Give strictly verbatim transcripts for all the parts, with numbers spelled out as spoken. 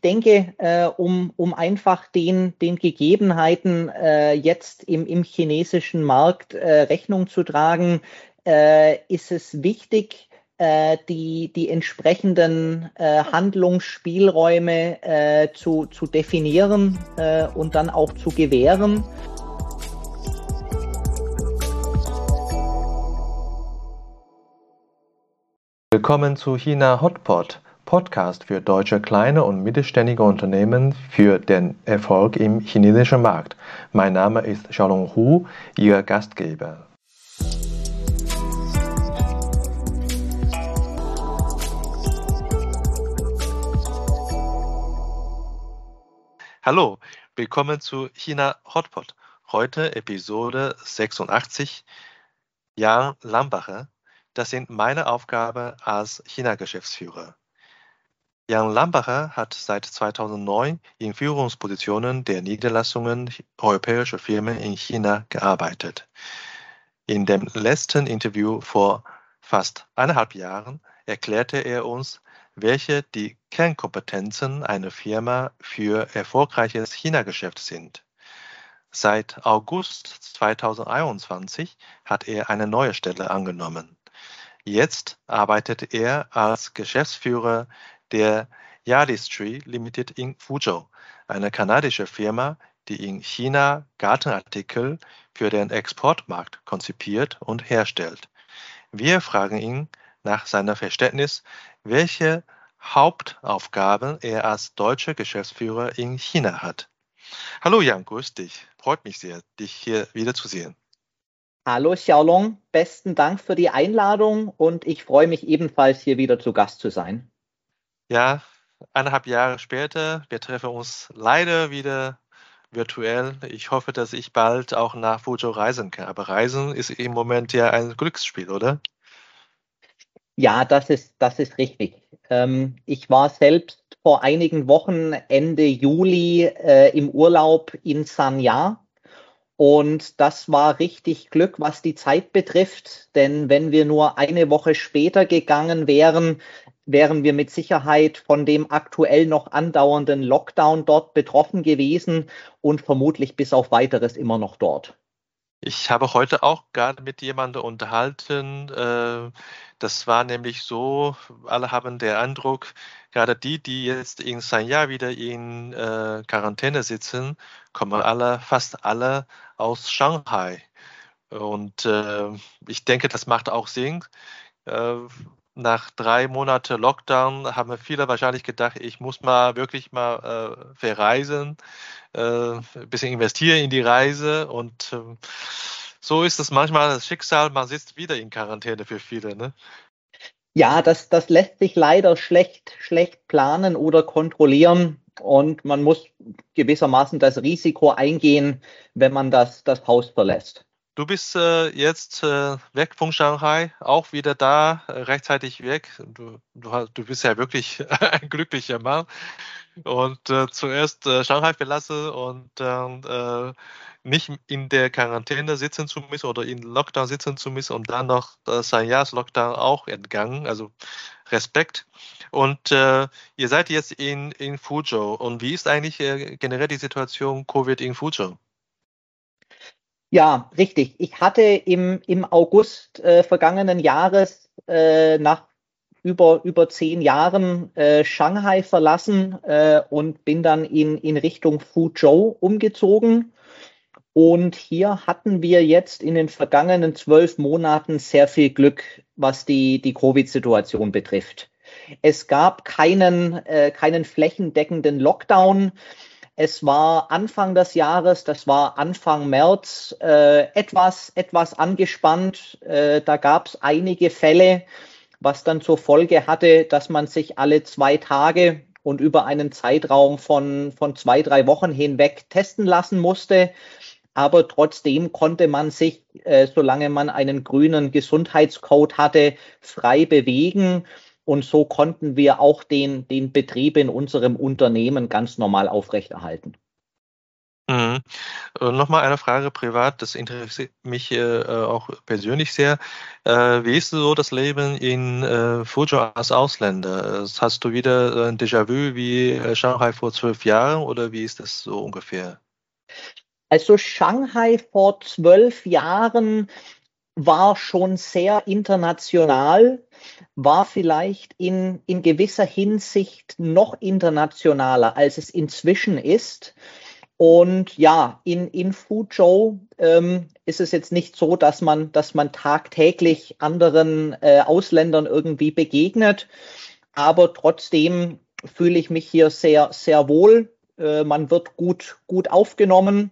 denke, äh, um, um einfach den, den Gegebenheiten äh, jetzt im, im chinesischen Markt äh, Rechnung zu tragen, äh, ist es wichtig, äh, die, die entsprechenden äh, Handlungsspielräume äh, zu, zu definieren äh, und dann auch zu gewähren. Willkommen zu China Hotpot, Podcast für deutsche kleine und mittelständige Unternehmen für den Erfolg im chinesischen Markt. Mein Name ist Xiaolong Hu, Ihr Gastgeber. Hallo, willkommen zu China Hotpot. Heute Episode sechsundachtzig. Jan Lambacher. Das sind meine Aufgaben als China-Geschäftsführer. Jan Lambacher hat seit zweitausendneun in Führungspositionen der Niederlassungen europäischer Firmen in China gearbeitet. In dem letzten Interview vor fast eineinhalb Jahren erklärte er uns, welche die Kernkompetenzen einer Firma für erfolgreiches China-Geschäft sind. Seit August zweitausendeinundzwanzig hat er eine neue Stelle angenommen. Jetzt arbeitet er als Geschäftsführer der Yardistry Limited in Fuzhou, eine kanadische Firma, die in China Gartenartikel für den Exportmarkt konzipiert und herstellt. Wir fragen ihn nach seinem Verständnis, welche Hauptaufgaben er als deutscher Geschäftsführer in China hat. Hallo Jan, grüß dich. Freut mich sehr, dich hier wiederzusehen. Hallo Xiaolong, besten Dank für die Einladung und ich freue mich ebenfalls, hier wieder zu Gast zu sein. Ja, eineinhalb Jahre später, wir treffen uns leider wieder virtuell. Ich hoffe, dass ich bald auch nach Fuzhou reisen kann. Aber Reisen ist im Moment ja ein Glücksspiel, oder? Ja, das ist, das ist richtig. Ähm, ich war selbst vor einigen Wochen Ende Juli äh, im Urlaub in Sanya. Und das war richtig Glück, was die Zeit betrifft, denn wenn wir nur eine Woche später gegangen wären, wären wir mit Sicherheit von dem aktuell noch andauernden Lockdown dort betroffen gewesen und vermutlich bis auf Weiteres immer noch dort. Ich habe heute auch gerade mit jemandem unterhalten. Äh, das war nämlich so, alle haben den Eindruck, gerade die, die jetzt in Sanya wieder in äh, Quarantäne sitzen, kommen alle, fast alle aus Shanghai. Und äh, ich denke, das macht auch Sinn. Äh, nach drei Monaten Lockdown haben viele wahrscheinlich gedacht, ich muss mal wirklich mal äh, verreisen, äh, ein bisschen investieren in die Reise. Und äh, so ist es manchmal das Schicksal, man sitzt wieder in Quarantäne für viele. Ne? Ja, das, das lässt sich leider schlecht, schlecht planen oder kontrollieren und man muss gewissermaßen das Risiko eingehen, wenn man das, das Haus verlässt. Du bist äh, jetzt äh, weg von Shanghai, auch wieder da, äh, rechtzeitig weg. Du, du, hast- du bist ja wirklich ein glücklicher Mann. Und äh, zuerst äh, Shanghai verlassen und dann äh, nicht in der Quarantäne sitzen zu müssen oder in Lockdown sitzen zu müssen und dann noch äh, sein Jahreslockdown auch entgangen. Also Respekt. Und äh, ihr seid jetzt in, in Fuzhou. Und wie ist eigentlich äh, generell die Situation Covid in Fuzhou? Ja, richtig. Ich hatte im, im August äh, vergangenen Jahres äh, nach über, über zehn Jahren äh, Shanghai verlassen äh, und bin dann in, in Richtung Fuzhou umgezogen. Und hier hatten wir jetzt in den vergangenen zwölf Monaten sehr viel Glück, was die, die Covid-Situation betrifft. Es gab keinen, äh, keinen flächendeckenden Lockdown. Es war Anfang des Jahres, das war Anfang März, äh, etwas, etwas angespannt. Äh, da gab es einige Fälle, was dann zur Folge hatte, dass man sich alle zwei Tage und über einen Zeitraum von, von zwei, drei Wochen hinweg testen lassen musste. Aber trotzdem konnte man sich, äh, solange man einen grünen Gesundheitscode hatte, frei bewegen. Und so konnten wir auch den, den Betrieb in unserem Unternehmen ganz normal aufrechterhalten. Mhm. Äh, Nochmal eine Frage privat, das interessiert mich äh, auch persönlich sehr. Äh, wie ist so das Leben in äh, Fuzhou als Ausländer? Äh, Hast du wieder ein Déjà-vu wie äh, Shanghai vor zwölf Jahren oder wie ist das so ungefähr? Also Shanghai vor zwölf Jahren war schon sehr international, war vielleicht in, in gewisser Hinsicht noch internationaler, als es inzwischen ist. Und ja, in, in Fuzhou ähm, ist es jetzt nicht so, dass man, dass man tagtäglich anderen äh, Ausländern irgendwie begegnet, aber trotzdem fühle ich mich hier sehr, sehr wohl. Äh, man wird gut, gut aufgenommen.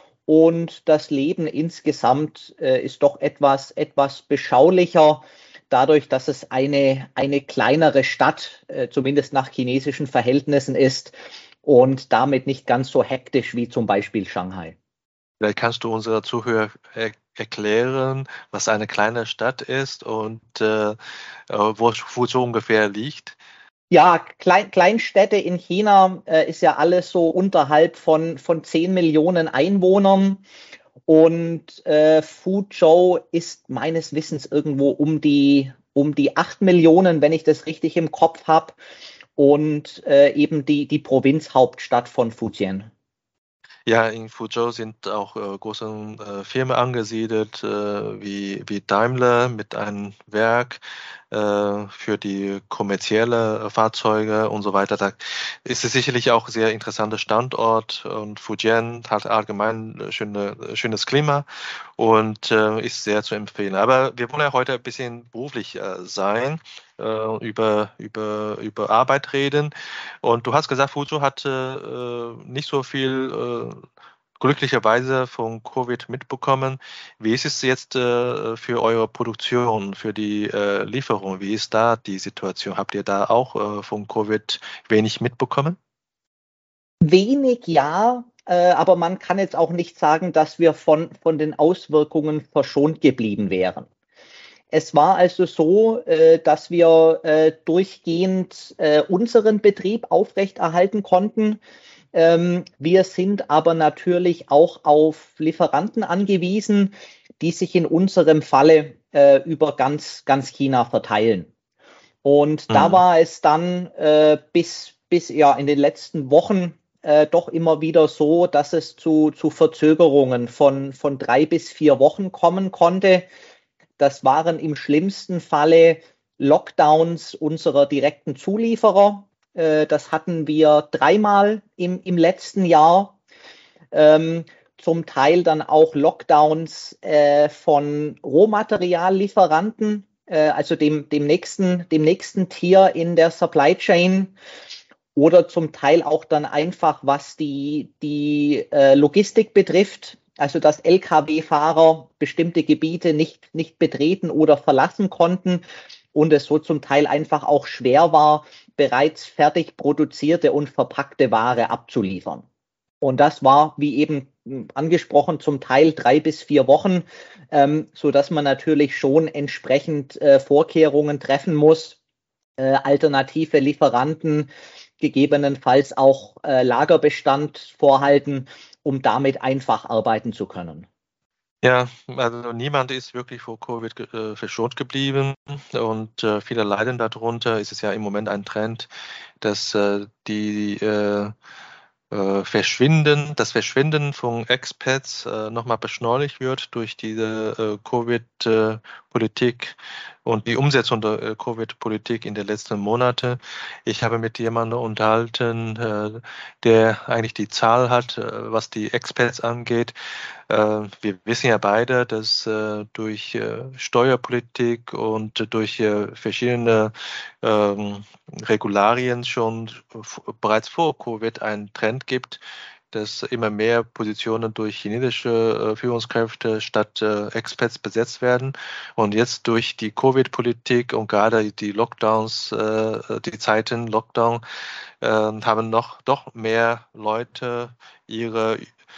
Und das Leben insgesamt äh, ist doch etwas, etwas beschaulicher, dadurch, dass es eine, eine kleinere Stadt, äh, zumindest nach chinesischen Verhältnissen ist und damit nicht ganz so hektisch wie zum Beispiel Shanghai. Vielleicht kannst du unserer Zuhörer er erklären, was eine kleine Stadt ist und äh, äh, wo Fuzhou ungefähr liegt. Ja, Klein, Kleinstädte in China äh, ist ja alles so unterhalb von, von zehn Millionen Einwohnern. Und äh, Fuzhou ist meines Wissens irgendwo um die, um die acht Millionen, wenn ich das richtig im Kopf habe. Und äh, eben die, die Provinzhauptstadt von Fujian. Ja, in Fuzhou sind auch äh, große äh, Firmen angesiedelt, äh, wie, wie Daimler mit einem Werk äh, für die kommerzielle Fahrzeuge und so weiter. Da ist es sicherlich auch ein sehr interessanter Standort und Fujian hat allgemein ein schöne, schönes Klima und äh, ist sehr zu empfehlen. Aber wir wollen ja heute ein bisschen beruflich äh, sein, äh, über, über, über Arbeit reden. Und du hast gesagt, Fuzhou hatte äh, nicht so viel äh, glücklicherweise von Covid mitbekommen. Wie ist es jetzt äh, für eure Produktion, für die äh, Lieferung? Wie ist da die Situation? Habt ihr da auch äh, von Covid wenig mitbekommen? Wenig ja, äh, aber man kann jetzt auch nicht sagen, dass wir von, von den Auswirkungen verschont geblieben wären. Es war also so, äh, dass wir äh, durchgehend äh, unseren Betrieb aufrechterhalten konnten. Ähm, wir sind aber natürlich auch auf Lieferanten angewiesen, die sich in unserem Falle äh, über ganz, ganz China verteilen. Und da Mhm. war es dann äh, bis, bis ja in den letzten Wochen äh, doch immer wieder so, dass es zu, zu Verzögerungen von, von drei bis vier Wochen kommen konnte. Das waren im schlimmsten Falle Lockdowns unserer direkten Zulieferer. Äh, das hatten wir dreimal im, im letzten Jahr. Ähm, zum Teil dann auch Lockdowns äh, von Rohmateriallieferanten, äh, also dem, dem, nächsten, dem nächsten Tier in der Supply Chain. Oder zum Teil auch dann einfach, was die, die äh, Logistik betrifft, also dass L K W-Fahrer bestimmte Gebiete nicht, nicht betreten oder verlassen konnten und es so zum Teil einfach auch schwer war, bereits fertig produzierte und verpackte Ware abzuliefern. Und das war, wie eben angesprochen, zum Teil drei bis vier Wochen, ähm, so dass man natürlich schon entsprechend äh, Vorkehrungen treffen muss, äh, alternative Lieferanten, gegebenenfalls auch äh, Lagerbestand vorhalten, um damit einfach arbeiten zu können. Ja, also niemand ist wirklich vor Covid ge- äh, verschont geblieben und äh, viele leiden darunter. Es ist ja im Moment ein Trend, dass äh, die äh, äh, Verschwinden, das Verschwinden von Expats äh, nochmal beschleunigt wird durch diese äh, Covid-Politik und die Umsetzung der äh, Covid-Politik in den letzten Monaten. Ich habe mit jemandem unterhalten, äh, der eigentlich die Zahl hat, äh, was die Expats angeht. Äh, wir wissen ja beide, dass äh, durch äh, Steuerpolitik und durch äh, verschiedene ähm, Regularien schon f- bereits vor Covid einen Trend gibt, dass immer mehr Positionen durch chinesische äh, Führungskräfte statt äh, Expats besetzt werden. Und jetzt durch die Covid-Politik und gerade die Lockdowns, äh, die Zeiten Lockdown, äh, haben noch doch mehr Leute ihre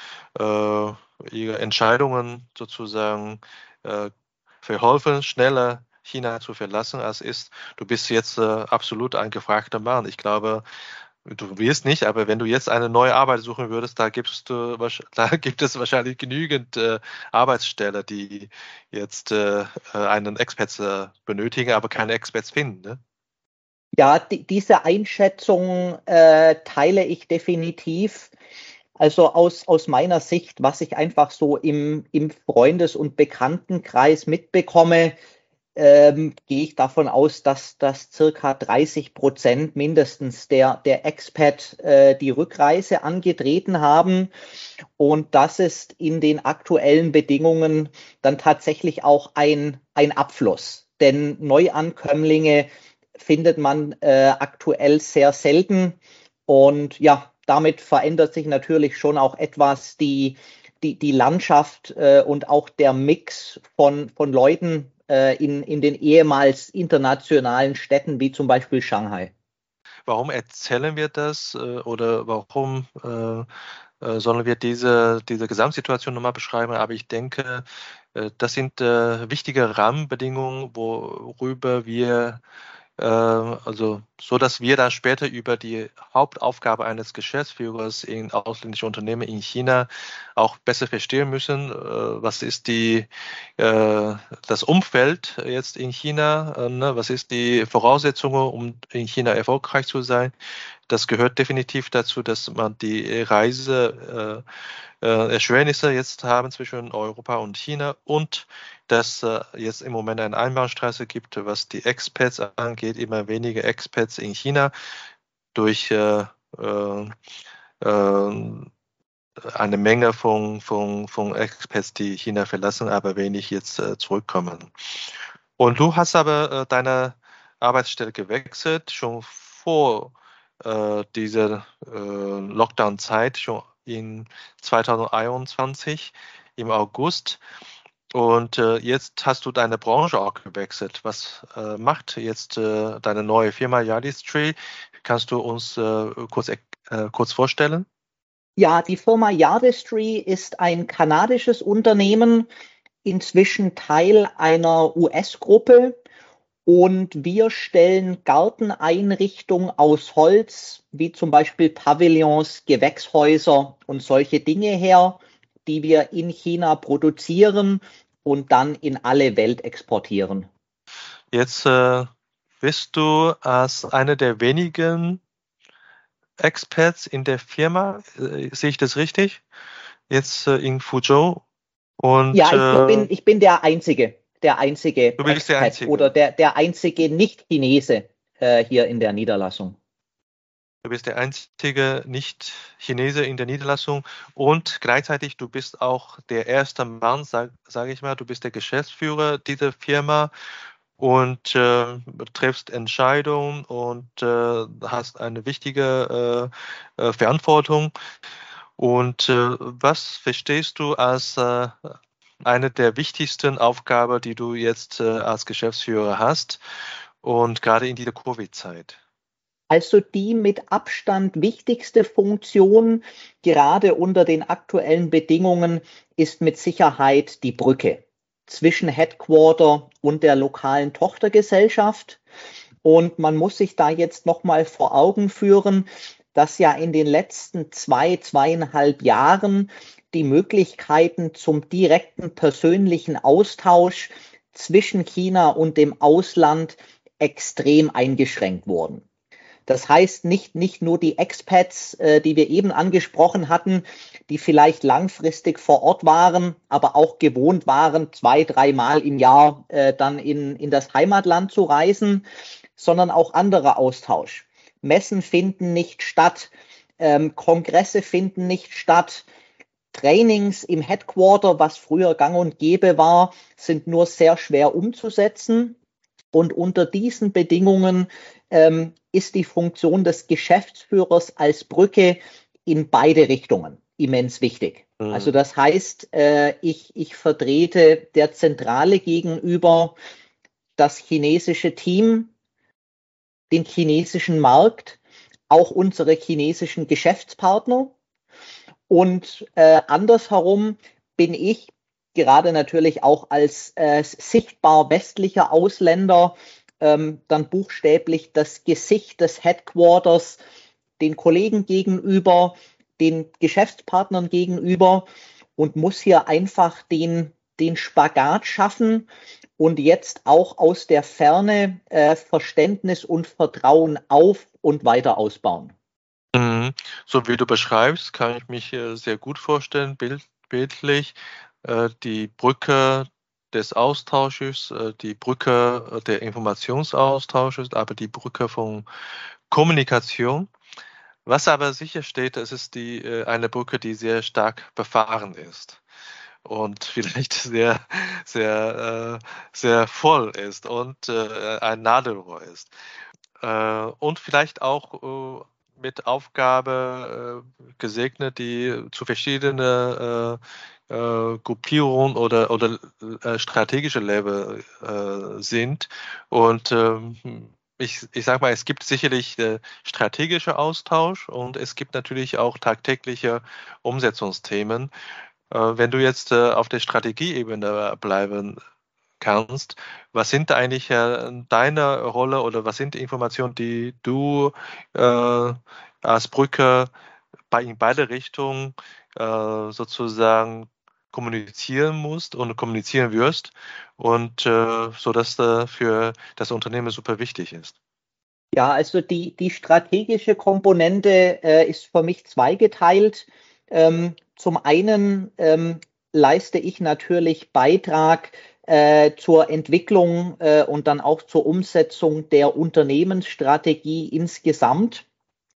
äh, ihre Entscheidungen sozusagen äh, verholfen, schneller China zu verlassen als ist. Du bist jetzt äh, absolut ein gefragter Mann. Ich glaube, Du wirst nicht, aber wenn du jetzt eine neue Arbeit suchen würdest, da gibst du, wahrsch- da gibt es wahrscheinlich genügend äh, Arbeitsstellen, die jetzt äh, äh, einen Experts äh, benötigen, aber keine Experts finden. Ne? Ja, die, diese Einschätzung äh, teile ich definitiv. Also aus, aus meiner Sicht, was ich einfach so im, im Freundes- und Bekanntenkreis mitbekomme, ähm, gehe ich davon aus, dass, dass circa dreißig Prozent mindestens der, der Expat äh, die Rückreise angetreten haben. Und das ist in den aktuellen Bedingungen dann tatsächlich auch ein, ein Abfluss. Denn Neuankömmlinge findet man äh, aktuell sehr selten. Und ja, damit verändert sich natürlich schon auch etwas die, die, die Landschaft äh, und auch der Mix von, von Leuten äh, in, in den ehemals internationalen Städten wie zum Beispiel Shanghai. Warum erzählen wir das äh, oder warum äh, äh, sollen wir diese, diese Gesamtsituation nochmal beschreiben? Aber ich denke, äh, das sind äh, wichtige Rahmenbedingungen, worüber wir Äh, also so, dass wir dann später über die Hauptaufgabe eines Geschäftsführers in ausländischen Unternehmen in China auch besser verstehen müssen. Äh, was ist die, äh, das Umfeld jetzt in China? Äh, ne? Was ist die Voraussetzungen, um in China erfolgreich zu sein? Das gehört definitiv dazu, dass man die Reise äh, äh, Erschwernisse jetzt haben zwischen Europa und China und dass äh, jetzt im Moment eine Einbahnstraße gibt, was die Expats angeht, immer weniger Expats in China durch äh, äh, äh, eine Menge von, von, von Expats, die China verlassen, aber wenig jetzt äh, zurückkommen. Und du hast aber äh, deine Arbeitsstelle gewechselt, schon vor äh, dieser äh, Lockdown-Zeit, schon in zwanzig einundzwanzig im August. Und äh, jetzt hast du deine Branche auch gewechselt. Was äh, macht jetzt äh, deine neue Firma Yardistry? Kannst du uns äh, kurz, äh, kurz vorstellen? Ja, die Firma Yardistry ist ein kanadisches Unternehmen, inzwischen Teil einer U S-Gruppe. Und wir stellen Garteneinrichtungen aus Holz, wie zum Beispiel Pavillons, Gewächshäuser und solche Dinge her, die wir in China produzieren und dann in alle Welt exportieren. Jetzt äh, bist du als einer der wenigen Experts in der Firma, äh, sehe ich das richtig? Jetzt äh, in Fuzhou und Ja, ich, ich äh, bin, ich bin der einzige, der einzige du bist der Expat oder Einzige. der, der einzige Nicht-Chinese äh, hier in der Niederlassung. Du bist der einzige Nicht-Chinese in der Niederlassung und gleichzeitig du bist auch der erste Mann, sage sag ich mal, du bist der Geschäftsführer dieser Firma und äh, triffst Entscheidungen und äh, hast eine wichtige äh, äh, Verantwortung. Und äh, was verstehst du als äh, eine der wichtigsten Aufgaben, die du jetzt äh, als Geschäftsführer hast und gerade in dieser Covid-Zeit? Also die mit Abstand wichtigste Funktion, gerade unter den aktuellen Bedingungen, ist mit Sicherheit die Brücke zwischen Headquarter und der lokalen Tochtergesellschaft. Und man muss sich da jetzt nochmal vor Augen führen, dass ja in den letzten zwei, zweieinhalb Jahren die Möglichkeiten zum direkten persönlichen Austausch zwischen China und dem Ausland extrem eingeschränkt wurden. Das heißt, nicht, nicht nur die Expats, äh, die wir eben angesprochen hatten, die vielleicht langfristig vor Ort waren, aber auch gewohnt waren, zwei, dreimal im Jahr äh, dann in, in das Heimatland zu reisen, sondern auch anderer Austausch. Messen finden nicht statt, ähm, Kongresse finden nicht statt, Trainings im Headquarter, was früher gang und gäbe war, sind nur sehr schwer umzusetzen. Und unter diesen Bedingungen ähm, ist die Funktion des Geschäftsführers als Brücke in beide Richtungen immens wichtig. Also Mhm. das heißt, äh, ich, ich vertrete der Zentrale gegenüber das chinesische Team, den chinesischen Markt, auch unsere chinesischen Geschäftspartner. Und äh, andersherum bin ich gerade natürlich auch als äh, sichtbar westlicher Ausländer ähm, dann buchstäblich das Gesicht des Headquarters, den Kollegen gegenüber, den Geschäftspartnern gegenüber und muss hier einfach den, den Spagat schaffen und jetzt auch aus der Ferne äh, Verständnis und Vertrauen auf und weiter ausbauen. Mhm. So wie du beschreibst, kann ich mich äh, sehr gut vorstellen, bild, bildlich, äh, die Brücke des Austausches, äh, die Brücke äh, der Informationsaustausches, aber die Brücke von Kommunikation. Was aber sicher steht, es ist die, äh, eine Brücke, die sehr stark befahren ist und vielleicht sehr, sehr, äh, sehr voll ist und äh, ein Nadelrohr ist. Äh, und vielleicht auch äh, mit Aufgabe äh, gesegnet, die zu verschiedenen äh, äh, Gruppierungen oder, oder äh, strategische Level äh, sind. Und ähm, ich, ich sage mal, es gibt sicherlich äh, strategische Austausch und es gibt natürlich auch tagtägliche Umsetzungsthemen. Äh, wenn du jetzt äh, auf der Strategieebene bleiben kannst, was sind eigentlich äh, deine Rolle oder was sind die Informationen, die du äh, als Brücke bei, in beide Richtungen äh, sozusagen kommunizieren musst und kommunizieren wirst und äh, so dass äh, für das Unternehmen super wichtig ist? Ja, also die, die strategische Komponente äh, ist für mich zweigeteilt. Ähm, zum einen ähm, leiste ich natürlich Beitrag äh, zur Entwicklung äh, und dann auch zur Umsetzung der Unternehmensstrategie insgesamt,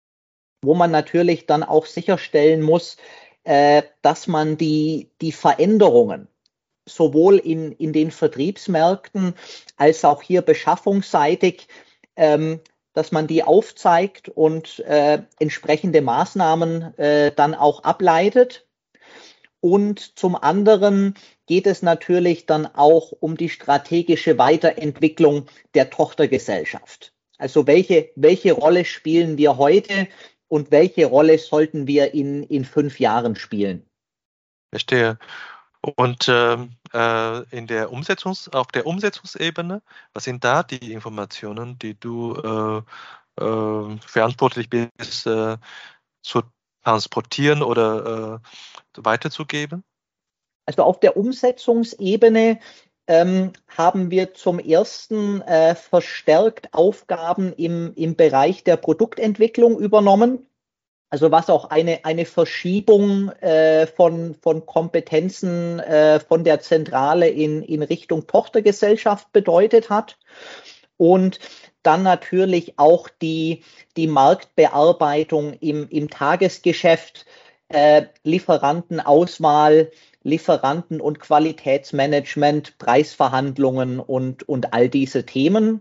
wo man natürlich dann auch sicherstellen muss, äh, dass man die, die Veränderungen sowohl in, in den Vertriebsmärkten als auch hier beschaffungsseitig, ähm, dass man die aufzeigt und äh, entsprechende Maßnahmen äh, dann auch ableitet. Und zum anderen geht es natürlich dann auch um die strategische Weiterentwicklung der Tochtergesellschaft. Also welche, welche Rolle spielen wir heute und welche Rolle sollten wir in, in fünf Jahren spielen? Verstehe. Und ähm, äh, in der Umsetzungs, auf der Umsetzungsebene, was sind da die Informationen, die du äh, äh, verantwortlich bist, äh, zu transportieren oder äh, weiterzugeben? Also auf der Umsetzungsebene ähm, haben wir zum ersten äh, verstärkt Aufgaben im, im Bereich der Produktentwicklung übernommen. Also was auch eine, eine Verschiebung äh, von, von Kompetenzen äh, von der Zentrale in, in Richtung Tochtergesellschaft bedeutet hat. Und dann natürlich auch die, die Marktbearbeitung im, im Tagesgeschäft, äh, Lieferantenauswahl, Lieferanten- und Qualitätsmanagement, Preisverhandlungen und, und all diese Themen.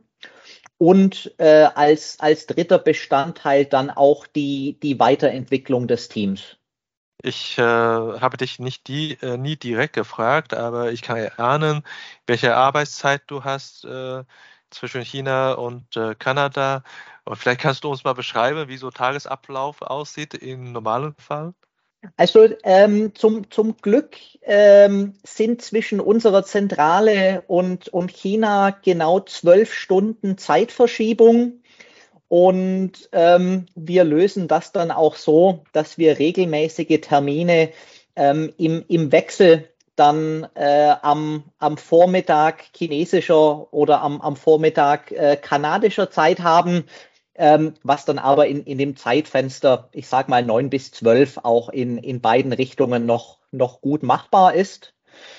Und äh, als, als dritter Bestandteil dann auch die, die Weiterentwicklung des Teams. Ich äh, habe dich nicht die, äh, nie direkt gefragt, aber ich kann erahnen, welche Arbeitszeit du hast äh, zwischen China und äh, Kanada. Und vielleicht kannst du uns mal beschreiben, wie so Tagesablauf aussieht im normalen Fall. Also ähm, zum, zum Glück ähm, sind zwischen unserer Zentrale und, und China genau zwölf Stunden Zeitverschiebung. Und ähm, wir lösen das dann auch so, dass wir regelmäßige Termine ähm, im, im Wechsel dann äh, am, am Vormittag chinesischer oder am, am Vormittag äh, kanadischer Zeit haben, ähm, was dann aber in, in dem Zeitfenster, ich sage mal neun bis zwölf, auch in, in beiden Richtungen noch, noch gut machbar ist.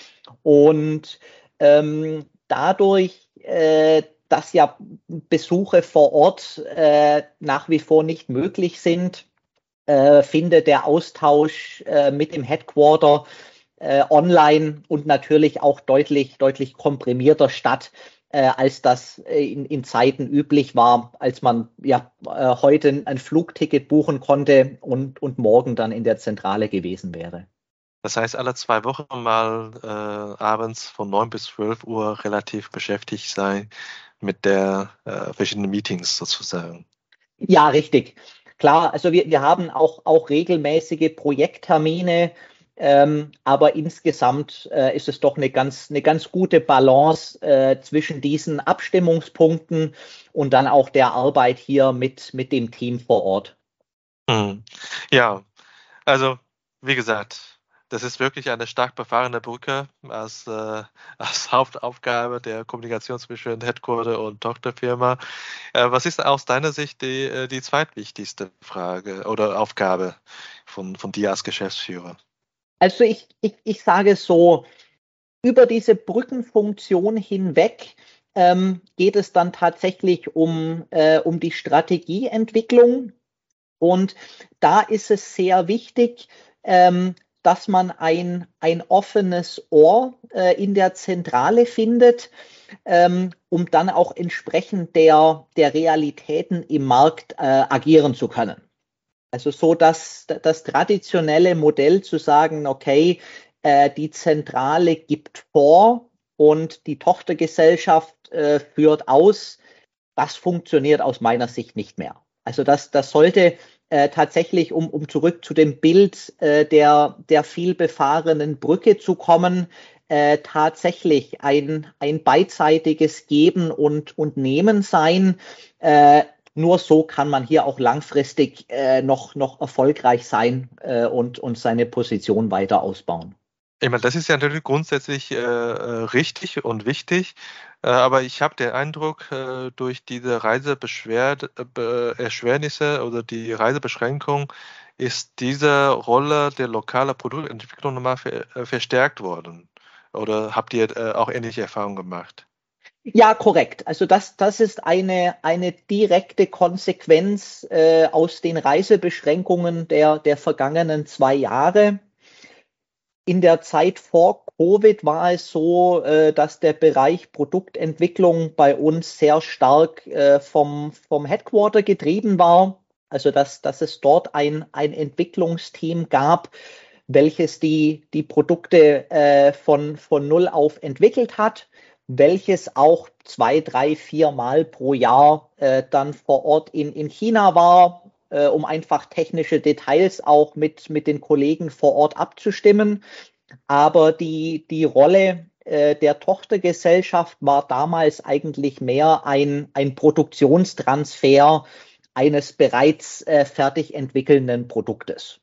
Und ähm, dadurch, äh, dass ja Besuche vor Ort äh, nach wie vor nicht möglich sind, äh, findet der Austausch äh, mit dem Headquarter äh, online und natürlich auch deutlich, deutlich komprimierter statt, äh, als das in, in Zeiten üblich war, als man ja äh, heute ein Flugticket buchen konnte und, und morgen dann in der Zentrale gewesen wäre. Das heißt, alle zwei Wochen mal äh, abends von neun bis zwölf Uhr relativ beschäftigt sein mit der äh, verschiedenen Meetings sozusagen. Ja, richtig. Klar, also wir, wir haben auch, auch regelmäßige Projekttermine, ähm, aber insgesamt äh, ist es doch eine ganz, eine ganz gute Balance äh, zwischen diesen Abstimmungspunkten und dann auch der Arbeit hier mit, mit dem Team vor Ort. Hm. Ja, also wie gesagt, das ist wirklich eine stark befahrene Brücke als, äh, als Hauptaufgabe der Kommunikation zwischen Headquarter und Tochterfirma. Äh, was ist aus deiner Sicht die, äh, die zweitwichtigste Frage oder Aufgabe von, von dir als Geschäftsführer? Also ich, ich, ich sage so, über diese Brückenfunktion hinweg ähm, geht es dann tatsächlich um, äh, um die Strategieentwicklung. Und da ist es sehr wichtig, ähm, dass man ein, ein offenes Ohr äh, in der Zentrale findet, ähm, um dann auch entsprechend der, der Realitäten im Markt äh, agieren zu können. Also so, dass das traditionelle Modell zu sagen, okay, äh, die Zentrale gibt vor und die Tochtergesellschaft äh, führt aus, das funktioniert aus meiner Sicht nicht mehr. Also das, das sollte äh, tatsächlich, um, um zurück zu dem Bild äh, der, der vielbefahrenen Brücke zu kommen, äh, tatsächlich ein, ein beidseitiges Geben und, und Nehmen sein. Äh, nur so kann man hier auch langfristig äh, noch, noch erfolgreich sein äh, und, und seine Position weiter ausbauen. Ich meine, das ist ja natürlich grundsätzlich äh, äh, richtig und wichtig, äh, aber ich habe den Eindruck, äh, durch diese Reiseerschwernisse oder die Reisebeschränkung ist diese Rolle der lokalen Produktentwicklung nochmal ver äh, verstärkt worden. Oder habt ihr äh, auch ähnliche Erfahrungen gemacht? Ja, korrekt. Also das, das ist eine, eine direkte Konsequenz äh, aus den Reisebeschränkungen der, der vergangenen zwei Jahre. In der Zeit vor Covid war es so, äh, dass der Bereich Produktentwicklung bei uns sehr stark äh, vom, vom Headquarter getrieben war. Also dass, dass es dort ein, ein Entwicklungsteam gab, welches die, die Produkte äh, von, von null auf entwickelt hat, welches auch zwei, drei, vier Mal pro Jahr äh, dann vor Ort in, in China war, äh, um einfach technische Details auch mit, mit den Kollegen vor Ort abzustimmen. Aber die, die Rolle äh, der Tochtergesellschaft war damals eigentlich mehr ein, ein Produktionstransfer eines bereits äh, fertig entwickelnden Produktes.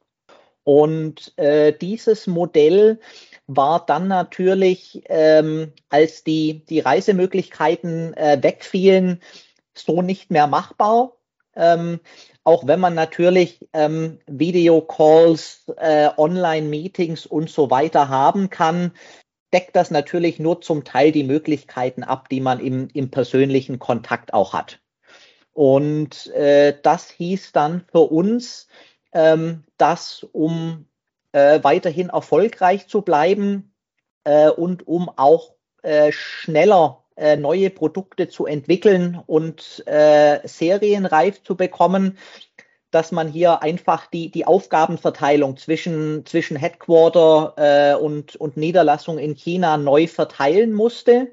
Und äh, dieses Modell war dann natürlich, ähm, als die, die Reisemöglichkeiten äh, wegfielen, so nicht mehr machbar. Ähm, auch wenn man natürlich ähm, Videocalls, äh, Online-Meetings und so weiter haben kann, deckt das natürlich nur zum Teil die Möglichkeiten ab, die man im, im persönlichen Kontakt auch hat. Und äh, das hieß dann für uns, ähm, dass um äh, weiterhin erfolgreich zu bleiben äh, und um auch äh, schneller äh, neue Produkte zu entwickeln und äh, serienreif zu bekommen, dass man hier einfach die, die Aufgabenverteilung zwischen, zwischen Headquarter äh, und, und Niederlassung in China neu verteilen musste.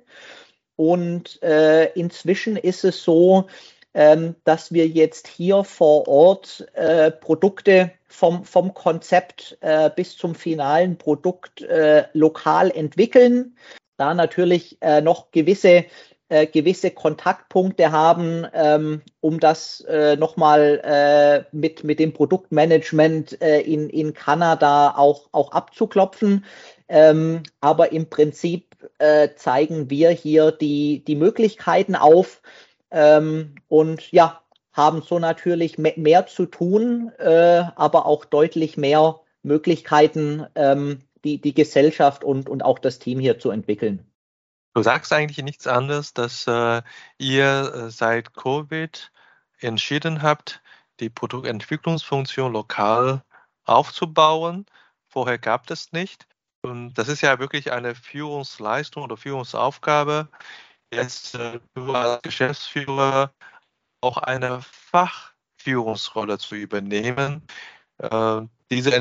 Und äh, inzwischen ist es so, ähm, dass wir jetzt hier vor Ort äh, Produkte vom, vom Konzept äh, bis zum finalen Produkt äh, lokal entwickeln, da natürlich äh, noch gewisse, äh, gewisse Kontaktpunkte haben, ähm, um das äh, nochmal äh, mit, mit dem Produktmanagement äh, in, in Kanada auch, auch abzuklopfen. Ähm, aber im Prinzip äh, zeigen wir hier die, die Möglichkeiten auf ähm, und ja, haben so natürlich me mehr zu tun, äh, aber auch deutlich mehr Möglichkeiten, ähm, die, die Gesellschaft und, und auch das Team hier zu entwickeln. Du sagst eigentlich nichts anderes, dass äh, ihr äh, seit Covid entschieden habt, die Produktentwicklungsfunktion lokal aufzubauen. Vorher gab es nicht. Und das ist ja wirklich eine Führungsleistung oder Führungsaufgabe. Jetzt äh, du als Geschäftsführer auch eine Fachführungsrolle zu übernehmen, äh, diese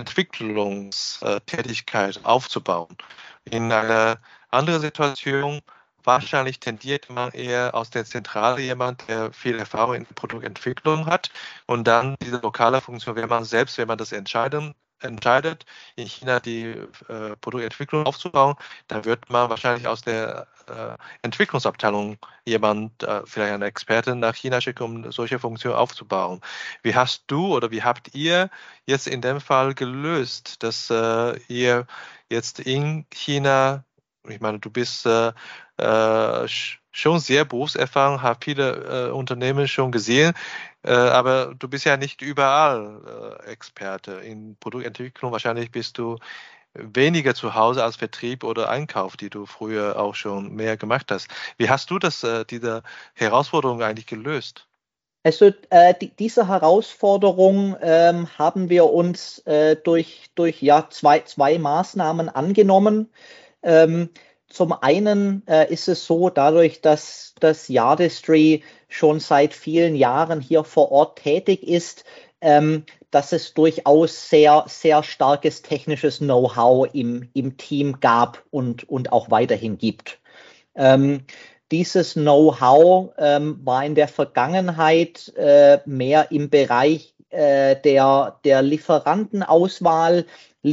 Entwicklungstätigkeit aufzubauen. In einer anderen Situation wahrscheinlich tendiert man eher aus der Zentrale jemand, der viel Erfahrung in Produktentwicklung hat und dann diese lokale Funktion, wenn man selbst, wenn man das entscheiden entscheidet, in China die äh, Produktentwicklung aufzubauen, dann wird man wahrscheinlich aus der äh, Entwicklungsabteilung jemand, äh, vielleicht einen Experten nach China schicken, um solche Funktionen aufzubauen. Wie hast du oder wie habt ihr jetzt in dem Fall gelöst, dass äh, ihr jetzt in China, ich meine, du bist äh, äh, schon sehr berufserfahren, hast viele äh, Unternehmen schon gesehen, äh, aber du bist ja nicht überall äh, Experte in Produktentwicklung. Wahrscheinlich bist du weniger zu Hause als Vertrieb oder Einkauf, die du früher auch schon mehr gemacht hast. Wie hast du das, äh, diese Herausforderung eigentlich gelöst? Also äh, die, diese Herausforderung ähm, haben wir uns äh, durch, durch ja, zwei, zwei Maßnahmen angenommen. Ähm, zum einen äh, ist es so, dadurch, dass das Yardistry schon seit vielen Jahren hier vor Ort tätig ist, ähm, dass es durchaus sehr, sehr starkes technisches Know-how im, im Team gab und, und auch weiterhin gibt. Ähm, dieses Know-how ähm, war in der Vergangenheit äh, mehr im Bereich äh, der, der Lieferantenauswahl,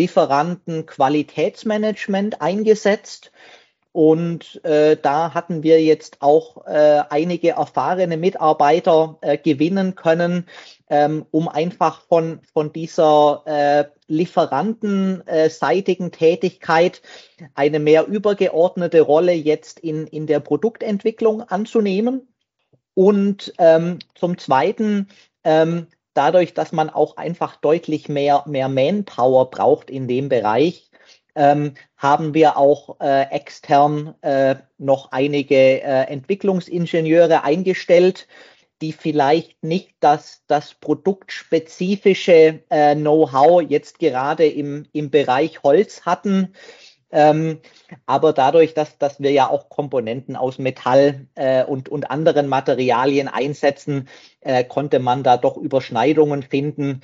Lieferantenqualitätsmanagement eingesetzt. Und äh, da hatten wir jetzt auch äh, einige erfahrene Mitarbeiter äh, gewinnen können, ähm, um einfach von, von dieser äh, lieferantenseitigen Tätigkeit eine mehr übergeordnete Rolle jetzt in, in der Produktentwicklung anzunehmen. Und ähm, zum Zweiten, ähm, dadurch, dass man auch einfach deutlich mehr, mehr Manpower braucht in dem Bereich, ähm, haben wir auch äh, extern äh, noch einige äh, Entwicklungsingenieure eingestellt, die vielleicht nicht das, das produktspezifische äh, Know-how jetzt gerade im, im Bereich Holz hatten. Ähm, aber dadurch, dass, dass wir ja auch Komponenten aus Metall äh, und, und anderen Materialien einsetzen, äh, konnte man da doch Überschneidungen finden.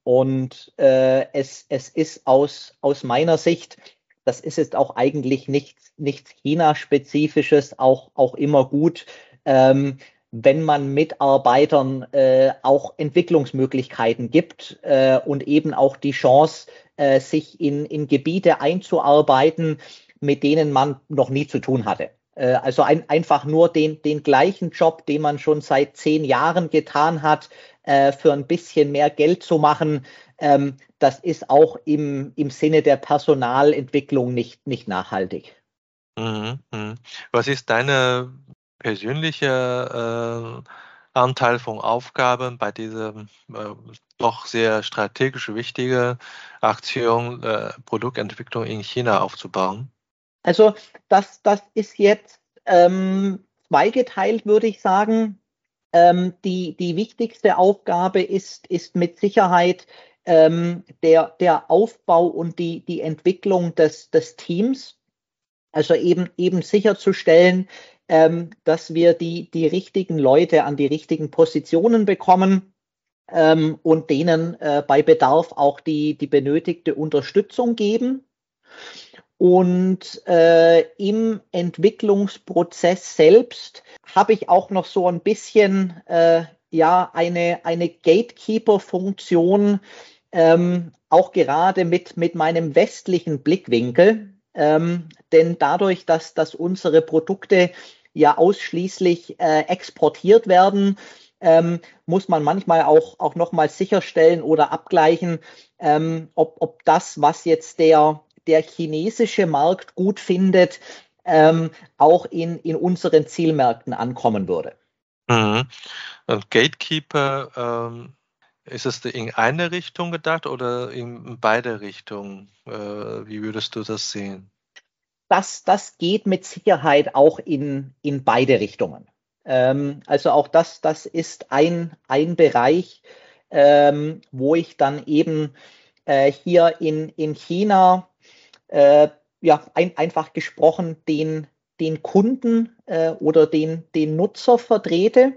Und äh, es, es ist aus, aus meiner Sicht, das ist jetzt auch eigentlich nichts, nichts China-spezifisches, auch, auch immer gut, ähm, wenn man Mitarbeitern äh, auch Entwicklungsmöglichkeiten gibt äh, und eben auch die Chance, äh, sich in, in Gebiete einzuarbeiten, mit denen man noch nie zu tun hatte. Äh, also ein, einfach nur den, den gleichen Job, den man schon seit zehn Jahren getan hat, äh, für ein bisschen mehr Geld zu machen, ähm, das ist auch im, im Sinne der Personalentwicklung nicht, nicht nachhaltig. Mhm, mhm. Was ist deine persönliche äh, Anteil von Aufgaben bei dieser äh, doch sehr strategisch wichtige Aktion, äh, Produktentwicklung in China aufzubauen? Also das, das ist jetzt ähm, zweigeteilt, würde ich sagen. Ähm, die, die wichtigste Aufgabe ist, ist mit Sicherheit ähm, der, der Aufbau und die, die Entwicklung des, des Teams. Also eben, eben sicherzustellen, ähm, dass wir die, die richtigen Leute an die richtigen Positionen bekommen ähm, und denen äh, bei Bedarf auch die, die benötigte Unterstützung geben. Und äh, im Entwicklungsprozess selbst habe ich auch noch so ein bisschen äh, ja eine, eine Gatekeeper-Funktion, ähm, auch gerade mit, mit meinem westlichen Blickwinkel. Ähm, denn dadurch, dass, dass unsere Produkte ja ausschließlich äh, exportiert werden, ähm, muss man manchmal auch, auch nochmal sicherstellen oder abgleichen, ähm, ob, ob das, was jetzt der der chinesische Markt gut findet, ähm, auch in, in unseren Zielmärkten ankommen würde. Mhm. Und Gatekeeper, ähm, ist es in eine Richtung gedacht oder in beide Richtungen? Äh, wie würdest du das sehen? Das, das geht mit Sicherheit auch in, in beide Richtungen. Ähm, also auch das, das ist ein, ein Bereich, ähm, wo ich dann eben äh, hier in, in China äh, ja, ein, einfach gesprochen den, den Kunden äh, oder den, den Nutzer vertrete.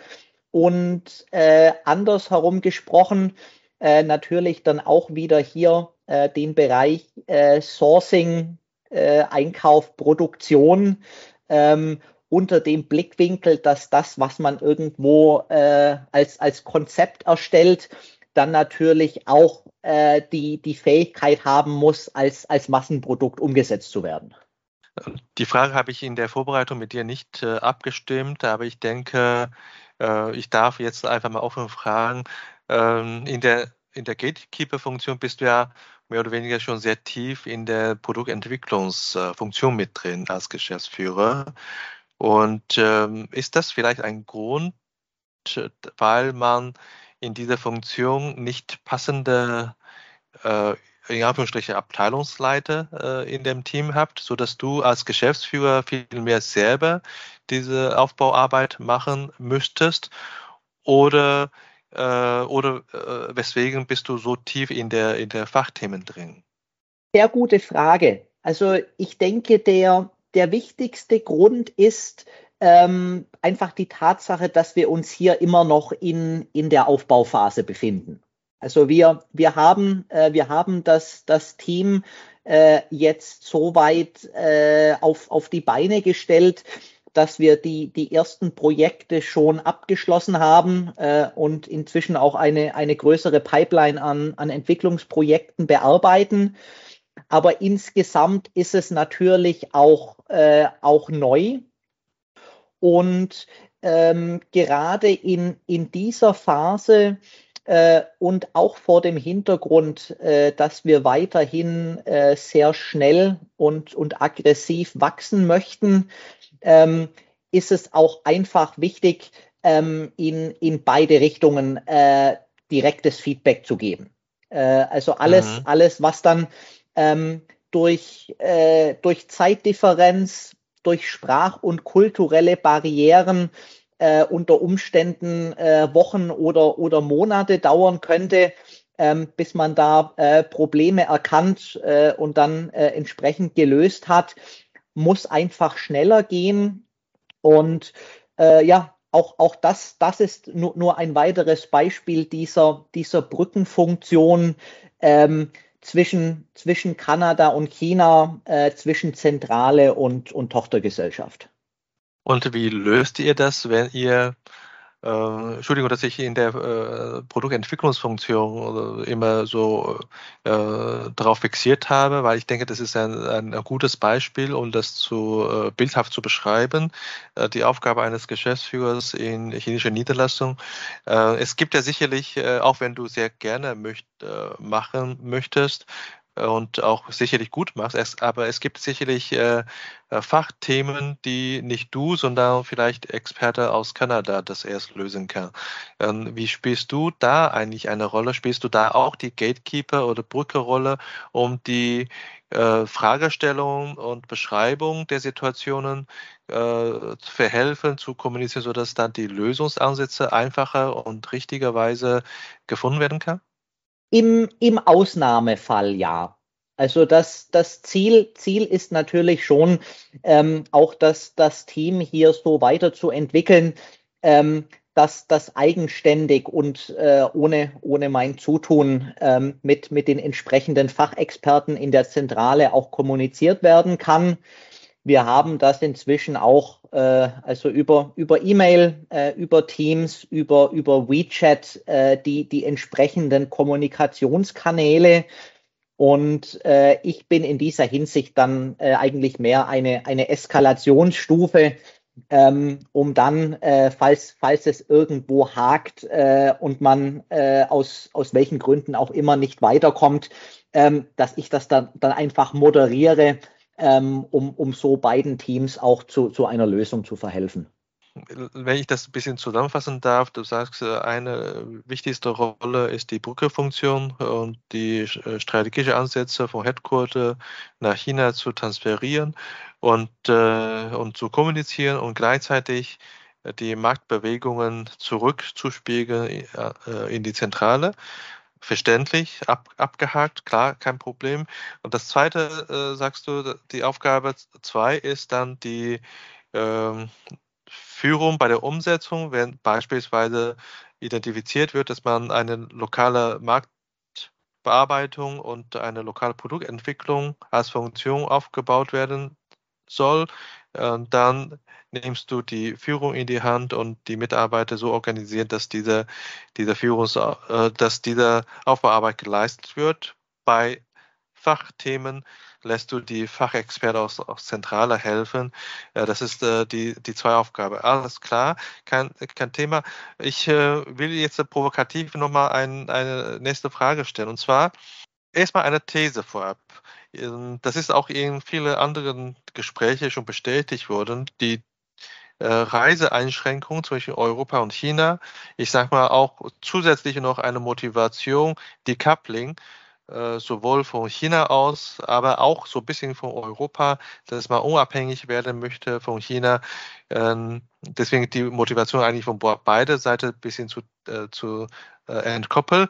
Und äh, andersherum gesprochen, äh, natürlich dann auch wieder hier äh, den Bereich äh, Sourcing, äh, Einkauf, Produktion ähm, unter dem Blickwinkel, dass das, was man irgendwo äh, als, als Konzept erstellt, dann natürlich auch äh, die, die Fähigkeit haben muss, als, als Massenprodukt umgesetzt zu werden. Die Frage habe ich in der Vorbereitung mit dir nicht äh, abgestimmt, aber ich denke, äh, ich darf jetzt einfach mal offen fragen. Ähm, in der, in der Gatekeeper-Funktion bist du ja mehr oder weniger schon sehr tief in der Produktentwicklungsfunktion mit drin als Geschäftsführer. Und ähm, ist das vielleicht ein Grund, weil man in dieser Funktion nicht passende äh, in Anführungsstrichen Abteilungsleiter äh, in dem Team habt, sodass du als Geschäftsführer viel mehr selber diese Aufbauarbeit machen müsstest? Oder, äh, oder äh, weswegen bist du so tief in der, in der Fachthemen drin? Sehr gute Frage. Also ich denke, der, der wichtigste Grund ist ähm, einfach die Tatsache, dass wir uns hier immer noch in, in der Aufbauphase befinden. Also wir, wir haben, äh, wir haben das, das Team äh, jetzt so weit äh, auf, auf die Beine gestellt, dass wir die, die ersten Projekte schon abgeschlossen haben äh, und inzwischen auch eine, eine größere Pipeline an, an Entwicklungsprojekten bearbeiten. Aber insgesamt ist es natürlich auch, äh, auch neu. Und ähm, gerade in, in dieser Phase äh, und auch vor dem Hintergrund, äh, dass wir weiterhin äh, sehr schnell und, und aggressiv wachsen möchten, ähm, ist es auch einfach wichtig, ähm, in, in beide Richtungen äh, direktes Feedback zu geben. Äh, also alles, Mhm. alles, was dann ähm, durch, äh, durch Zeitdifferenz, durch Sprach- und kulturelle Barrieren äh, unter Umständen äh, Wochen oder, oder Monate dauern könnte, ähm, bis man da äh, Probleme erkannt äh, und dann äh, entsprechend gelöst hat, muss einfach schneller gehen. Und äh, ja, auch, auch das, das ist nur, nur ein weiteres Beispiel dieser, dieser Brückenfunktion ähm, zwischen, zwischen Kanada und China, äh, zwischen Zentrale und, und Tochtergesellschaft. Und wie löst ihr das, wenn ihr Äh, Entschuldigung, dass ich in der äh, Produktentwicklungsfunktion immer so äh, darauf fixiert habe, weil ich denke, das ist ein, ein, ein gutes Beispiel, um das zu äh, bildhaft zu beschreiben. Äh, die Aufgabe eines Geschäftsführers in chinesischer Niederlassung. Äh, es gibt ja sicherlich, äh, auch wenn du sehr gerne möcht, äh, machen möchtest, und auch sicherlich gut machst. Es, aber es gibt sicherlich äh, Fachthemen, die nicht du, sondern vielleicht Experte aus Kanada das erst lösen kann. Ähm, wie spielst du da eigentlich eine Rolle? Spielst du da auch die Gatekeeper- oder Brücke-Rolle, um die äh, Fragestellung und Beschreibung der Situationen äh, zu verhelfen, zu kommunizieren, sodass dann die Lösungsansätze einfacher und richtigerweise gefunden werden kann? Im, im Ausnahmefall ja. Also das, das Ziel, Ziel ist natürlich schon, ähm, auch das, das Team hier so weiterzuentwickeln, ähm, dass das eigenständig und äh, ohne, ohne mein Zutun ähm, mit, mit den entsprechenden Fachexperten in der Zentrale auch kommuniziert werden kann. Wir haben das inzwischen auch äh, also über, über E-Mail, äh, über Teams, über, über WeChat, äh, die, die entsprechenden Kommunikationskanäle. Und äh, ich bin in dieser Hinsicht dann äh, eigentlich mehr eine, eine Eskalationsstufe, ähm, um dann, äh, falls, falls es irgendwo hakt äh, und man äh, aus, aus welchen Gründen auch immer nicht weiterkommt, ähm, dass ich das dann, dann einfach moderiere, ähm, um, um so beiden Teams auch zu, zu einer Lösung zu verhelfen. Wenn ich das ein bisschen zusammenfassen darf, du sagst, äh, eine wichtigste Rolle ist die Brückefunktion und die äh, strategische Ansätze vom Headquarter nach China zu transferieren und, äh, und zu kommunizieren und gleichzeitig äh, die Marktbewegungen zurückzuspiegeln äh, in die Zentrale. Verständlich, ab, abgehakt, klar, kein Problem. Und das zweite, äh, sagst du, die Aufgabe zwei ist dann die ähm, Führung bei der Umsetzung, wenn beispielsweise identifiziert wird, dass man eine lokale Marktbearbeitung und eine lokale Produktentwicklung als Funktion aufgebaut werden soll, äh, dann nimmst du die Führung in die Hand und die Mitarbeiter so organisieren, dass diese, diese Führungs, äh, dass diese Aufbauarbeit geleistet wird. Bei Fachthemen lässt du die Fachexperten aus, aus Zentrale helfen. Äh, das ist äh, die, die zwei Aufgaben. Alles klar, kein, kein Thema. Ich äh, will jetzt äh, provokativ nochmal ein, eine nächste Frage stellen. Und zwar erstmal eine These vorab. Ähm, Das ist auch in vielen anderen Gesprächen schon bestätigt worden. Die äh, Reiseeinschränkungen zwischen Europa und China, ich sage mal auch zusätzlich noch eine Motivation, Decoupling, äh, sowohl von China aus, aber auch so ein bisschen von Europa, dass man unabhängig werden möchte von China. Ähm, deswegen die Motivation eigentlich von beide Seiten ein bisschen zu, äh, zu äh, entkoppeln,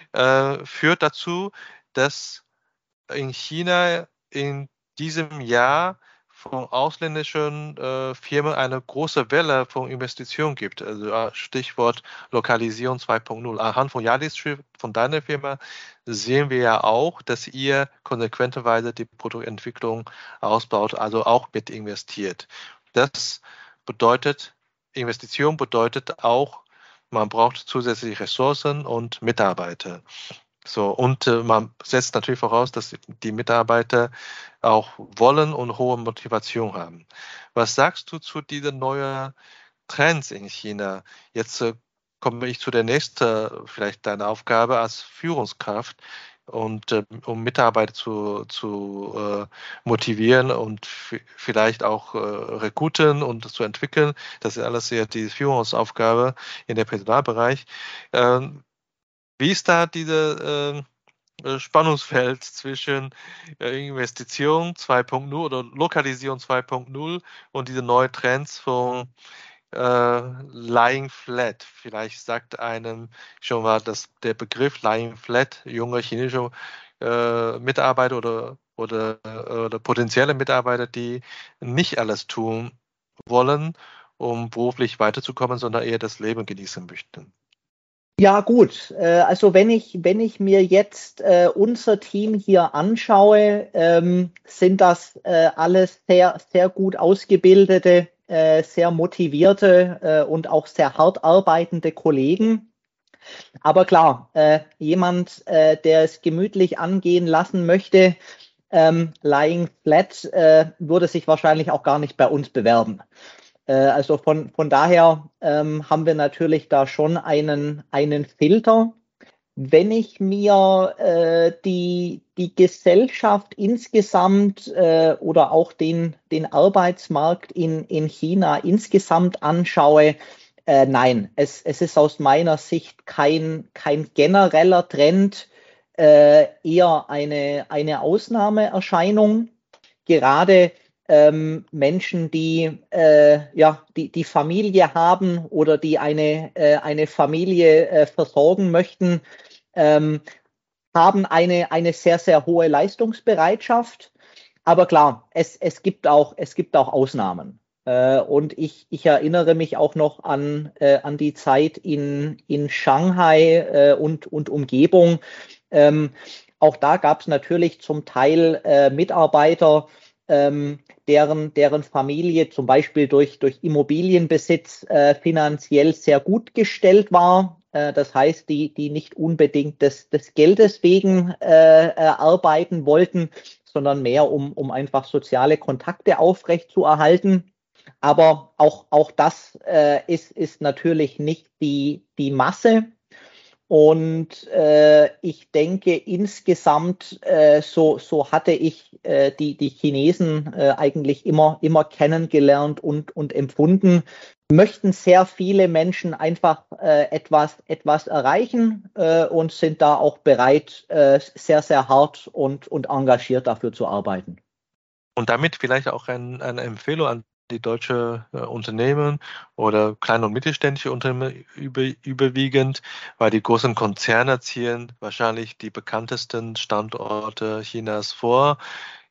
äh, führt dazu, dass in China in diesem Jahr von ausländischen äh, Firmen eine große Welle von Investitionen gibt. Also äh, Stichwort Lokalisierung zwei Punkt null. Anhand von Yardistry, von deiner Firma, sehen wir ja auch, dass ihr konsequenterweise die Produktentwicklung ausbaut, also auch mit investiert. Das bedeutet, Investition bedeutet auch, man braucht zusätzliche Ressourcen und Mitarbeiter. So, und äh, man setzt natürlich voraus, dass die Mitarbeiter auch wollen und hohe Motivation haben. Was sagst du zu diesen neuen Trends in China? Jetzt äh, komme ich zu der nächsten, vielleicht deine Aufgabe als Führungskraft und äh, um Mitarbeiter zu, zu äh, motivieren und vielleicht auch äh, rekruten und zu entwickeln. Das ist alles ja die Führungsaufgabe in der Personalbereich. Ähm, wie ist da diese äh, Spannungsfeld zwischen äh, Investition zwei Punkt null oder Lokalisierung zwei Punkt null und diese neuen Trends von äh, Lying Flat? Vielleicht sagt einem schon mal dass der Begriff Lying Flat, junge chinesische äh, Mitarbeiter oder, oder, äh, oder potenzielle Mitarbeiter, die nicht alles tun wollen, um beruflich weiterzukommen, sondern eher das Leben genießen möchten. Ja, gut. Äh, also wenn ich, wenn ich mir jetzt äh, unser Team hier anschaue, ähm, sind das äh, alles sehr, sehr gut ausgebildete, äh, sehr motivierte äh, und auch sehr hart arbeitende Kollegen. Aber klar, äh, jemand, äh, der es gemütlich angehen lassen möchte, ähm, lying flat, äh, würde sich wahrscheinlich auch gar nicht bei uns bewerben. Äh, also von, von daher ähm, haben wir natürlich da schon einen, einen Filter. Wenn ich mir äh, die, die Gesellschaft insgesamt äh, oder auch den, den Arbeitsmarkt in, in China insgesamt anschaue, äh, nein, es, es ist aus meiner Sicht kein, kein genereller Trend, äh, eher eine, eine Ausnahmeerscheinung. Gerade ähm, Menschen, die, äh, ja, die, die Familie haben oder die eine, äh, eine Familie äh, versorgen möchten, ähm, haben eine, eine sehr, sehr hohe Leistungsbereitschaft. Aber klar, es, es, gibt, auch, es gibt auch Ausnahmen. Äh, und ich, ich erinnere mich auch noch an, äh, an die Zeit in, in Shanghai äh, und, und Umgebung. Ähm, auch da gab es natürlich zum Teil äh, Mitarbeiter, ähm, deren, deren Familie zum Beispiel durch, durch Immobilienbesitz äh, finanziell sehr gut gestellt war. Äh, das heißt, die, die nicht unbedingt des, des Geldes wegen äh, äh, arbeiten wollten, sondern mehr, um, um einfach soziale Kontakte aufrechtzuerhalten. Aber auch, auch das äh, ist, ist natürlich nicht die, die Masse. Und äh, ich denke, insgesamt, äh, so, so hatte ich äh, die, die Chinesen äh, eigentlich immer, immer kennengelernt und, und empfunden, möchten sehr viele Menschen einfach äh, etwas, etwas erreichen äh, und sind da auch bereit, äh, sehr, sehr hart und, und engagiert dafür zu arbeiten. Und damit vielleicht auch ein, eine Empfehlung an die deutsche äh, Unternehmen oder kleine und mittelständische Unternehmen über, überwiegend, weil die großen Konzerne ziehen wahrscheinlich die bekanntesten Standorte Chinas vor.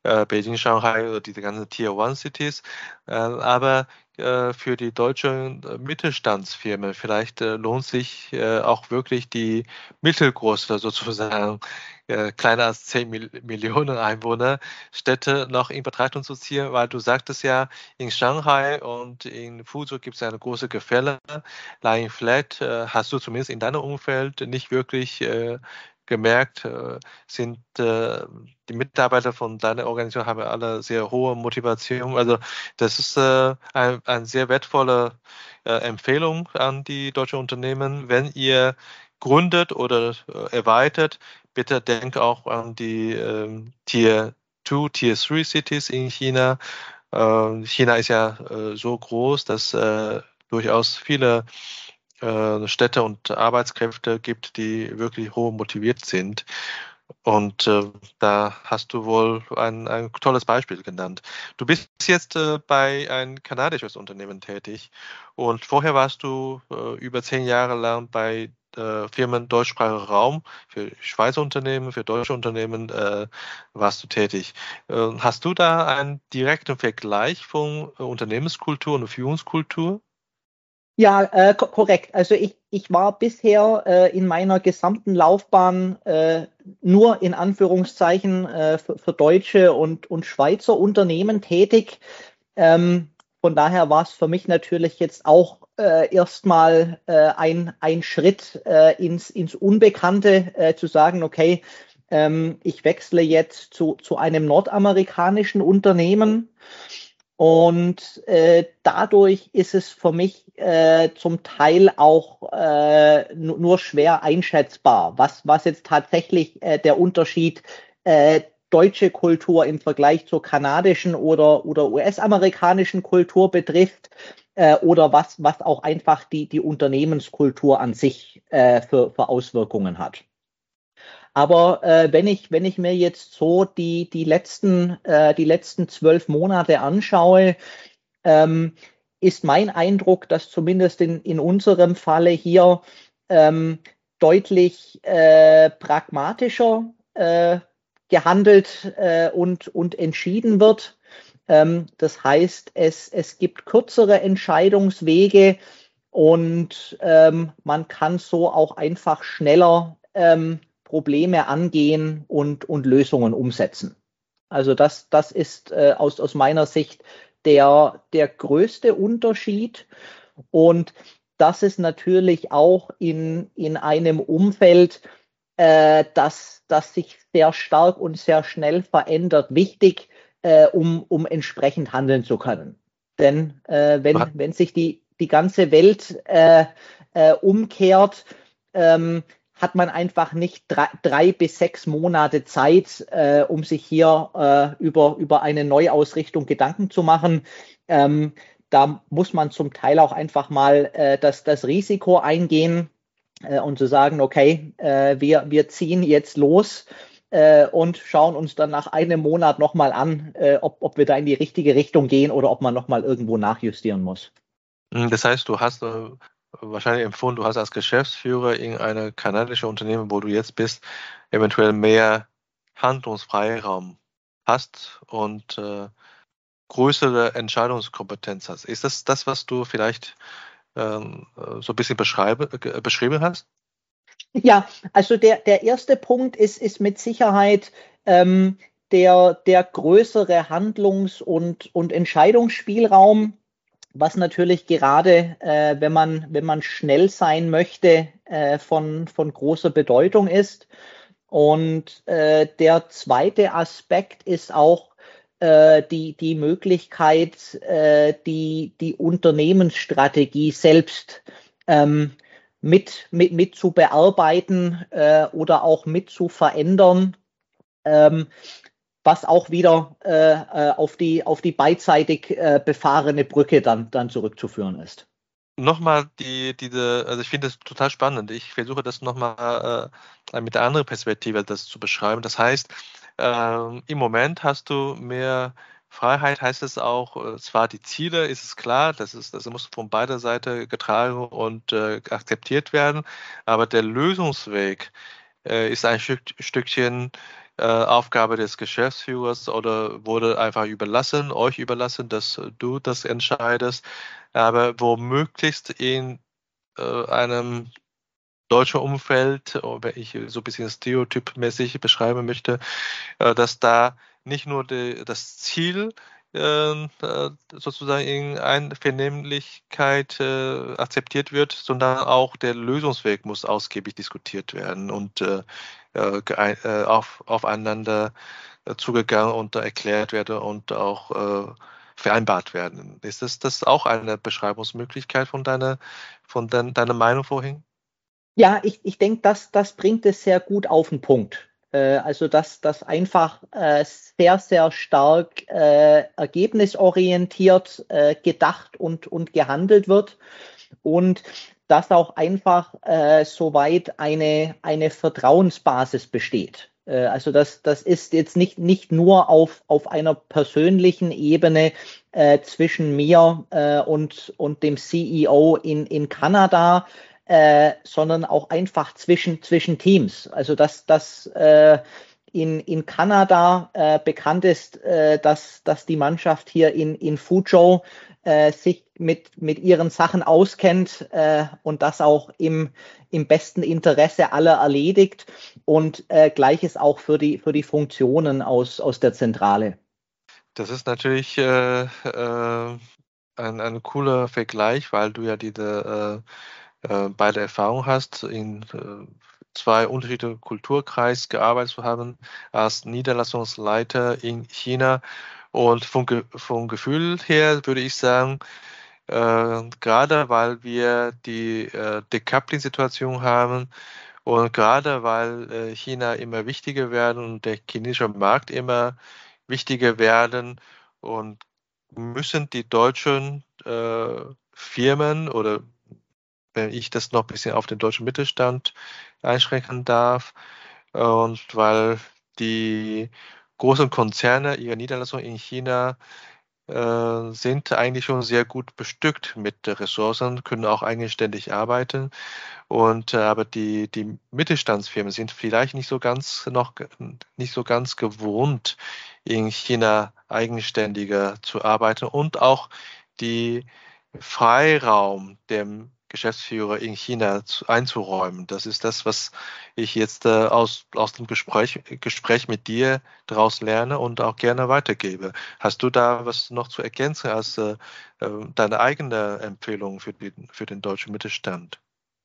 äh, Beijing, Shanghai oder diese ganzen Tier-One-Cities. Äh, aber äh, für die deutschen äh, Mittelstandsfirmen vielleicht äh, lohnt sich äh, auch wirklich die mittelgroße sozusagen äh, kleiner als zehn Mil Millionen Einwohner Städte noch in Betrachtung zu ziehen, weil du sagtest ja, in Shanghai und in Fuzhou gibt es eine große Gefälle. Lying Flat äh, hast du zumindest in deinem Umfeld nicht wirklich äh, gemerkt, äh, sind äh, die Mitarbeiter von deiner Organisation haben alle sehr hohe Motivation. Also das ist äh, ein, eine sehr wertvolle äh, Empfehlung an die deutschen Unternehmen. Wenn ihr gründet oder äh, erweitert, bitte denkt auch an die ähm, Tier zwei, Tier drei Cities in China. Äh, China ist ja äh, so groß, dass äh, durchaus viele äh, Städte und Arbeitskräfte gibt, die wirklich hoch motiviert sind. Und äh, da hast du wohl ein, ein tolles Beispiel genannt. Du bist jetzt äh, bei ein kanadisches Unternehmen tätig und vorher warst du äh, über zehn Jahre lang bei äh, Firmen deutschsprachiger Raum, für Schweizer Unternehmen, für deutsche Unternehmen äh, warst du tätig. Äh, hast du da einen direkten Vergleich von äh, Unternehmenskultur und Führungskultur? Ja, äh, ko korrekt. Also ich, ich war bisher äh, in meiner gesamten Laufbahn äh, nur in Anführungszeichen äh, für, für deutsche und, und Schweizer Unternehmen tätig. Ähm, von daher war es für mich natürlich jetzt auch äh, erstmal äh, ein, ein Schritt äh, ins, ins Unbekannte, äh, zu sagen, okay, ähm, ich wechsle jetzt zu, zu einem nordamerikanischen Unternehmen. Und äh, dadurch ist es für mich äh, zum Teil auch äh, nur schwer einschätzbar, was, was jetzt tatsächlich äh, der Unterschied äh, deutsche Kultur im Vergleich zur kanadischen oder, oder U S-amerikanischen Kultur betrifft, äh, oder was, was auch einfach die, die Unternehmenskultur an sich äh, für, für Auswirkungen hat. Aber äh, wenn ich, wenn ich mir jetzt so die, die letzten, äh, die letzten zwölf Monate anschaue, ähm, ist mein Eindruck, dass zumindest in, in unserem Falle hier ähm, deutlich äh, pragmatischer äh, gehandelt äh, und, und entschieden wird. Ähm, das heißt, es, es gibt kürzere Entscheidungswege und ähm, man kann so auch einfach schneller ähm, Probleme angehen und, und Lösungen umsetzen. Also das, das ist äh, aus, aus meiner Sicht der, der größte Unterschied. Und das ist natürlich auch in, in einem Umfeld, äh, das, das sich sehr stark und sehr schnell verändert, wichtig, äh, um, um entsprechend handeln zu können. Denn äh, wenn, wenn sich die, die ganze Welt äh, äh, umkehrt, ähm, hat man einfach nicht drei, drei bis sechs Monate Zeit, äh, um sich hier äh, über, über eine Neuausrichtung Gedanken zu machen. Ähm, da muss man zum Teil auch einfach mal äh, das, das Risiko eingehen äh, und zu sagen, okay, äh, wir, wir ziehen jetzt los äh, und schauen uns dann nach einem Monat nochmal an, äh, ob, ob wir da in die richtige Richtung gehen oder ob man nochmal irgendwo nachjustieren muss. Das heißt, du hast äh, wahrscheinlich empfunden, du hast als Geschäftsführer in einem kanadischen Unternehmen, wo du jetzt bist, eventuell mehr Handlungsfreiraum hast und äh, größere Entscheidungskompetenz hast. Ist das das, was du vielleicht ähm, so ein bisschen beschreibe, äh, beschrieben hast? Ja, also der, der erste Punkt ist, ist mit Sicherheit ähm, der, der größere Handlungs- und, und Entscheidungsspielraum, was natürlich gerade, äh, wenn man, wenn man schnell sein möchte, äh, von, von großer Bedeutung ist. Und äh, der zweite Aspekt ist auch äh, die, die Möglichkeit, äh, die, die Unternehmensstrategie selbst ähm, mit, mit, mit zu bearbeiten äh, oder auch mit zu verändern, ähm, was auch wieder äh, äh, auf die, auf die beidseitig äh, befahrene Brücke dann, dann zurückzuführen ist. Nochmal die, diese, also ich finde das total spannend. Ich versuche das nochmal äh, mit einer anderen Perspektive das zu beschreiben. Das heißt, ähm, im Moment hast du mehr Freiheit, heißt es auch, äh, zwar die Ziele, ist es klar, das ist, das muss von beider Seite getragen und äh, akzeptiert werden, aber der Lösungsweg äh, ist ein Stück, Stückchen äh, Aufgabe des Geschäftsführers oder wurde einfach überlassen, euch überlassen, dass du das entscheidest, aber womöglichst in äh, einem deutschen Umfeld, wenn ich so ein bisschen stereotypmäßig beschreiben möchte, äh, dass da nicht nur die, das Ziel äh, sozusagen in Einvernehmlichkeit äh, akzeptiert wird, sondern auch der Lösungsweg muss ausgiebig diskutiert werden und äh, äh, auf, aufeinander zugegangen und erklärt werden und auch äh, vereinbart werden. Ist das, das auch eine Beschreibungsmöglichkeit von deiner, von dein, deiner Meinung vorhin? Ja, ich, ich denke, das, das bringt es sehr gut auf den Punkt. Äh, also, dass das einfach äh, sehr, sehr stark äh, ergebnisorientiert äh, gedacht und, und gehandelt wird und dass auch einfach äh, soweit eine, eine Vertrauensbasis besteht. Äh, also das, das ist jetzt nicht, nicht nur auf, auf einer persönlichen Ebene äh, zwischen mir äh, und, und dem C E O in, in Kanada, äh, sondern auch einfach zwischen, zwischen Teams. Also dass das äh, in, in Kanada äh, bekannt ist, äh, dass, dass die Mannschaft hier in, in Fuzhou äh, sich mit, mit ihren Sachen auskennt äh, und das auch im, im besten Interesse aller erledigt. Und äh, gleiches auch für die, für die Funktionen aus, aus der Zentrale. Das ist natürlich äh, äh, ein, ein cooler Vergleich, weil du ja diese äh, äh, beide Erfahrungen hast, in äh, zwei unterschiedliche Kulturkreisen gearbeitet zu haben, als Niederlassungsleiter in China. Und vom, Ge vom Gefühl her würde ich sagen, äh, gerade weil wir die äh, Decoupling-Situation haben und gerade weil äh, China immer wichtiger werden und der chinesische Markt immer wichtiger werden und müssen die deutschen äh, Firmen oder wenn ich das noch ein bisschen auf den deutschen Mittelstand einschränken darf, und weil die großen Konzerne ihre Niederlassungen in China äh, sind eigentlich schon sehr gut bestückt mit Ressourcen, können auch eigenständig arbeiten. Und äh, aber die, die Mittelstandsfirmen sind vielleicht nicht so ganz noch nicht so ganz gewohnt, in China eigenständiger zu arbeiten und auch die Freiraum dem Geschäftsführer in China zu, einzuräumen. Das ist das, was ich jetzt äh, aus, aus dem Gespräch, Gespräch mit dir daraus lerne und auch gerne weitergebe. Hast du da was noch zu ergänzen als äh, äh, deine eigene Empfehlung für, die, für den deutschen Mittelstand?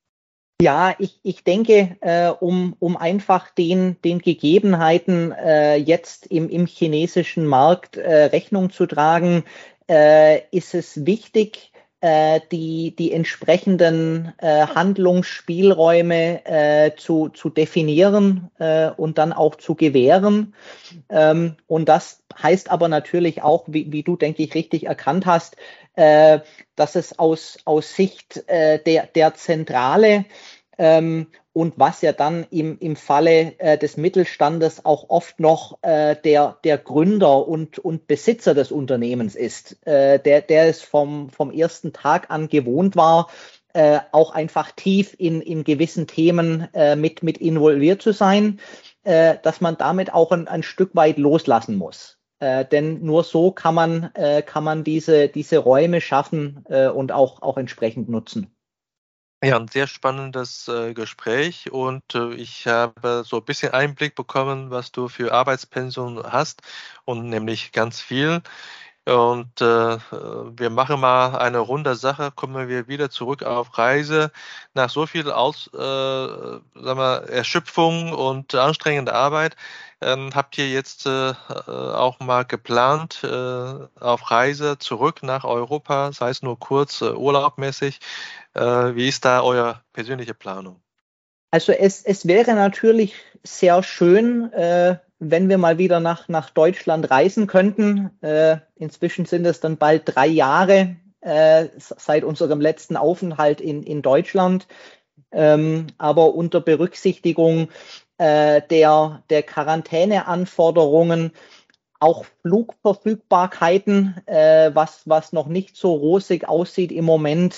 Ja, ich, ich denke, äh, um, um einfach den, den Gegebenheiten äh, jetzt im, im chinesischen Markt äh, Rechnung zu tragen, äh, ist es wichtig, äh, die, die entsprechenden äh, Handlungsspielräume äh, zu, zu definieren äh, und dann auch zu gewähren. Ähm, und das heißt aber natürlich auch, wie, wie du, denke ich, richtig erkannt hast, äh, dass es aus, aus Sicht äh, der, der Zentrale ähm, und was ja dann im, im Falle äh, des Mittelstandes auch oft noch äh, der, der Gründer und, und Besitzer des Unternehmens ist, äh, der, der es vom, vom ersten Tag an gewohnt war, äh, auch einfach tief in, in gewissen Themen äh, mit, mit involviert zu sein, äh, dass man damit auch ein, ein Stück weit loslassen muss. Äh, denn nur so kann man, äh, kann man diese, diese Räume schaffen äh, und auch, auch entsprechend nutzen. Ja, ein sehr spannendes äh, Gespräch und äh, ich habe so ein bisschen Einblick bekommen, was du für Arbeitspensum hast und nämlich ganz viel. Und äh, wir machen mal eine runde Sache, kommen wir wieder zurück auf Reise. Nach so viel Aus, äh, sagen wir, Erschöpfung und anstrengender Arbeit, ähm, habt ihr jetzt äh, auch mal geplant, äh, auf Reise zurück nach Europa, sei es nur kurz, äh, urlaubmäßig. Äh, wie ist da eure persönliche Planung? Also es, es wäre natürlich sehr schön, äh, wenn wir mal wieder nach, nach Deutschland reisen könnten. Äh, inzwischen sind es dann bald drei Jahre äh, seit unserem letzten Aufenthalt in, in Deutschland. Ähm, aber unter Berücksichtigung äh, der, der Quarantäneanforderungen, auch Flugverfügbarkeiten, äh, was, was noch nicht so rosig aussieht im Moment,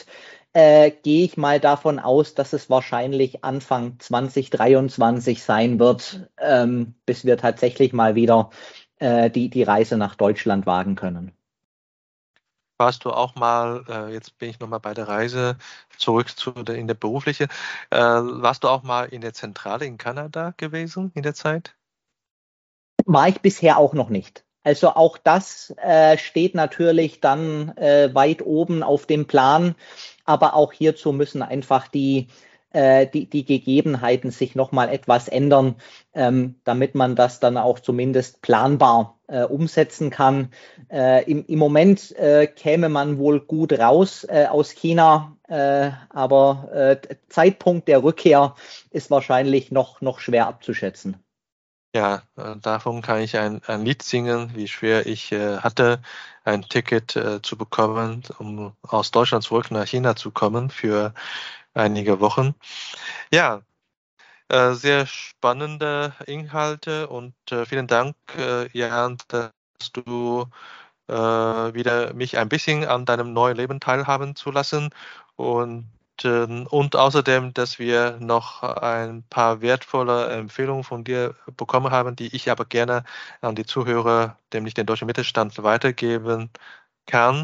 äh, gehe ich mal davon aus, dass es wahrscheinlich Anfang zwanzig dreiundzwanzig sein wird, ähm, bis wir tatsächlich mal wieder äh, die, die Reise nach Deutschland wagen können. Warst du auch mal, äh, jetzt bin ich nochmal bei der Reise zurück zu der, in der berufliche, äh, warst du auch mal in der Zentrale in Kanada gewesen in der Zeit? War ich bisher auch noch nicht. Also auch das äh, steht natürlich dann äh, weit oben auf dem Plan, aber auch hierzu müssen einfach die, äh, die, die Gegebenheiten sich nochmal etwas ändern, ähm, damit man das dann auch zumindest planbar äh, umsetzen kann. Äh, im, Im Moment äh, käme man wohl gut raus äh, aus China, äh, aber äh, Zeitpunkt der Rückkehr ist wahrscheinlich noch, noch schwer abzuschätzen. Ja, äh, davon kann ich ein, ein Lied singen, wie schwer ich äh, hatte, ein Ticket äh, zu bekommen, um aus Deutschland zurück nach China zu kommen für einige Wochen. Ja, äh, sehr spannende Inhalte und äh, vielen Dank, äh, Jan, dass du äh, wieder mich ein bisschen an deinem neuen Leben teilhaben zu lassen und ähm, und außerdem, dass wir noch ein paar wertvolle Empfehlungen von dir bekommen haben, die ich aber gerne an die Zuhörer, nämlich den deutschen Mittelstand, weitergeben kann.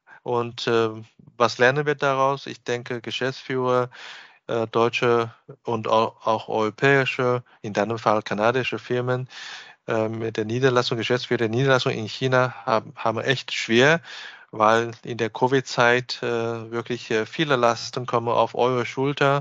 Und äh, was lernen wir daraus? Ich denke, Geschäftsführer, äh, deutsche und auch, auch europäische, in deinem Fall kanadische Firmen, äh, mit der Niederlassung, Geschäftsführer der Niederlassung in China haben, haben echt schwer, weil in der Covid-Zeit äh, wirklich äh, viele Lasten kommen auf eure Schulter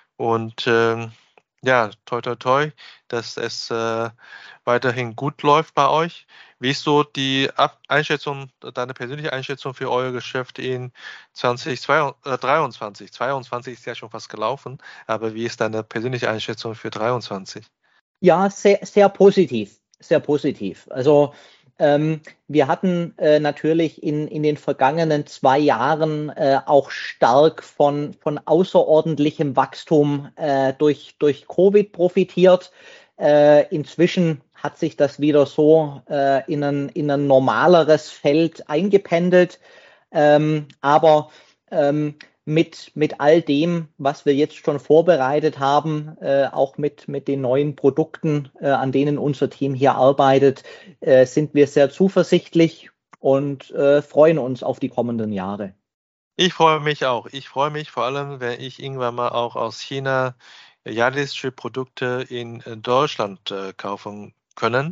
und ähm, ja, toi toi toi, dass es äh, weiterhin gut läuft bei euch. Wie ist so die Ab Einschätzung, deine persönliche Einschätzung für euer Geschäft in zwanzig dreiundzwanzig? zweiundzwanzig ist ja schon fast gelaufen, aber wie ist deine persönliche Einschätzung für dreiundzwanzig? Ja, sehr, sehr positiv, sehr positiv. Also ähm, wir hatten äh, natürlich in, in den vergangenen zwei Jahren äh, auch stark von, von außerordentlichem Wachstum äh, durch, durch Covid profitiert. Äh, inzwischen hat sich das wieder so äh, in ein, in ein normaleres Feld eingependelt. Ähm, aber ähm, mit, mit all dem, was wir jetzt schon vorbereitet haben, äh, auch mit, mit den neuen Produkten, äh, an denen unser Team hier arbeitet, äh, sind wir sehr zuversichtlich und äh, freuen uns auf die kommenden Jahre. Ich freue mich auch. Ich freue mich vor allem, wenn ich irgendwann mal auch aus China realistische Produkte in äh, Deutschland äh, kaufen können.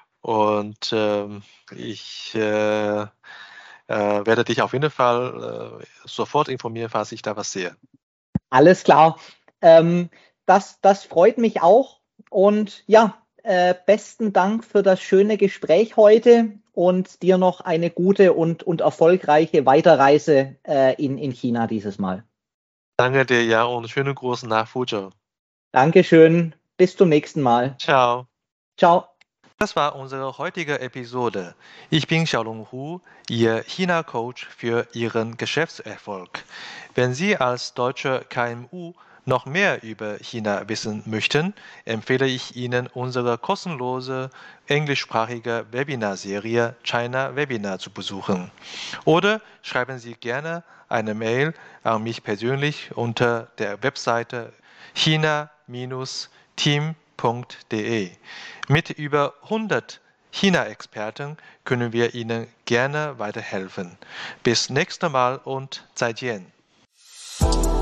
Und ähm, ich äh, äh, werde dich auf jeden Fall äh, sofort informieren, falls ich da was sehe. Alles klar. Ähm, das, das freut mich auch. Und ja, äh, besten Dank für das schöne Gespräch heute und dir noch eine gute und, und erfolgreiche Weiterreise äh, in, in China dieses Mal. Danke dir, ja, und schönen Gruß nach Fuzhou. Dankeschön. Bis zum nächsten Mal. Ciao. Ciao. Das war unsere heutige Episode. Ich bin Xiaolong Hu, Ihr China-Coach für Ihren Geschäftserfolg. Wenn Sie als deutscher K M U noch mehr über China wissen möchten, empfehle ich Ihnen unsere kostenlose englischsprachige Webinarserie China Webinar zu besuchen. Oder schreiben Sie gerne eine Mail an mich persönlich unter der Webseite china-team punkt de. Mit über hundert China-Experten können wir Ihnen gerne weiterhelfen. Bis nächstes Mal und 再见.